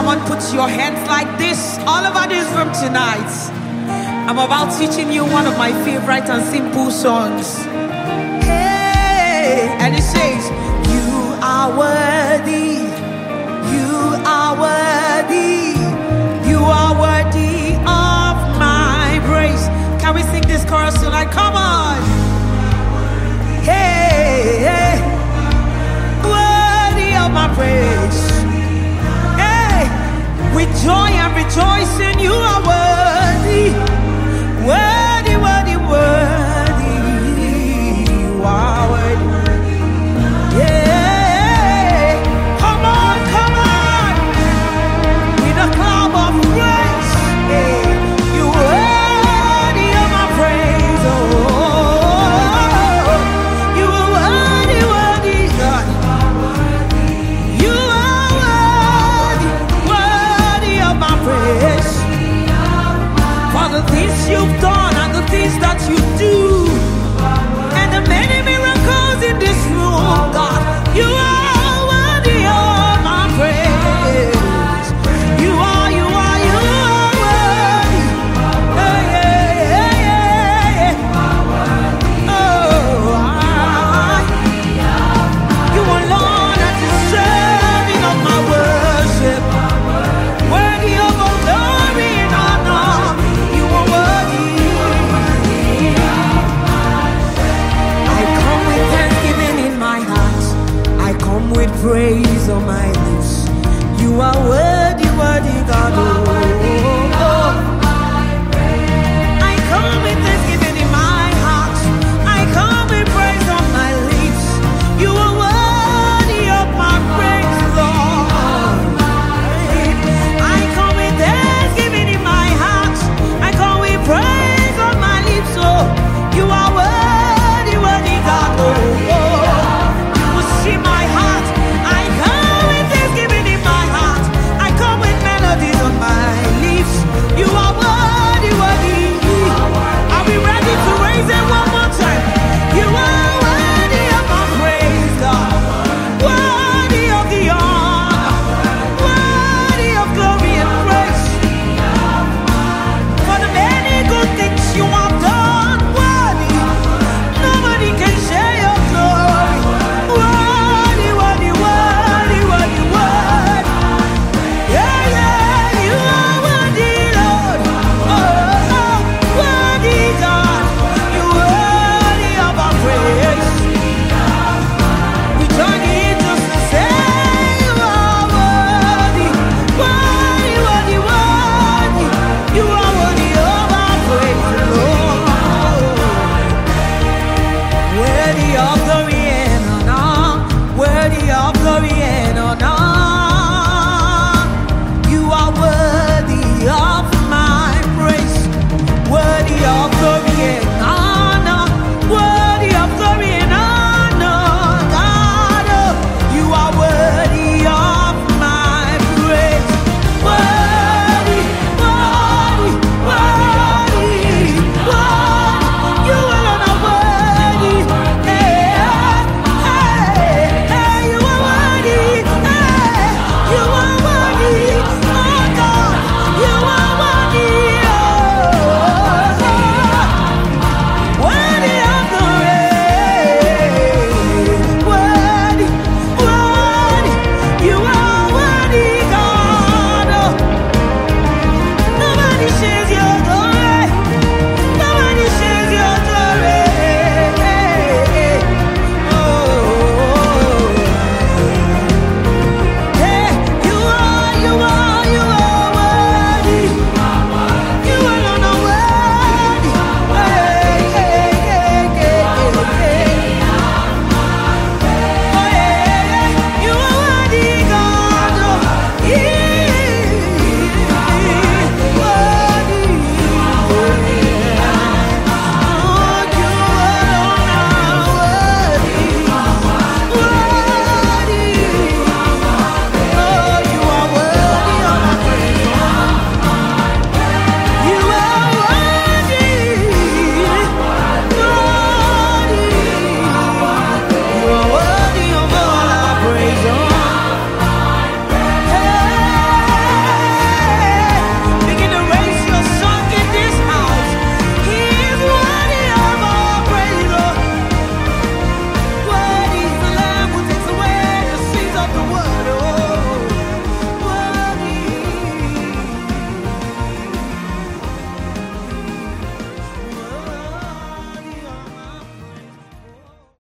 Come on, put your hands like this all over this room tonight. I'm about teaching you one of my favorite and simple songs. Hey, and it says, you are worthy, you are worthy, you are worthy of my praise. Can we sing this chorus tonight? Come on. Hey, hey, worthy of my praise. Hey, with joy and rejoicing, you are worthy, worthy, worthy, worthy. You are worthy. Yeah, come on, come on, with a cloud of praise. Hey, you worthy of my praise. Oh, you are worthy, worthy, God. You are worthy, worthy of my praise. For the things you've done and the things that you do, and the many miracles in this room, God, you are worthy of my praise. You are, you are, you are worthy. Yeah, yeah, yeah, yeah. Oh, you alone are deserving of my worship, worthy of all glory and honor. You are worthy. I come with thanksgiving in my heart. I come with praise on my lips. You are worthy, worthy, God. Oh.